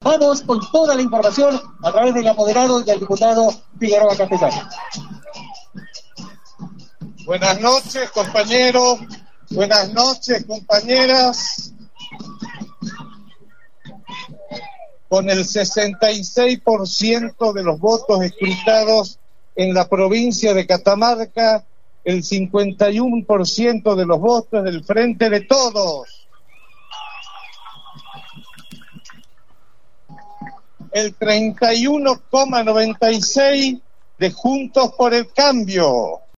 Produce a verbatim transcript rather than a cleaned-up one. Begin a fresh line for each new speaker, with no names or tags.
Vamos con toda la información a través del apoderado y el diputado Figueroa Castellano.
Buenas noches, compañeros. Buenas noches, compañeras. Con el sesenta y seis por ciento de los votos escrutados en la provincia de Catamarca, el cincuenta y uno por ciento de los votos del Frente de Todos, el treinta y uno coma noventa y seis por ciento de Juntos por el Cambio,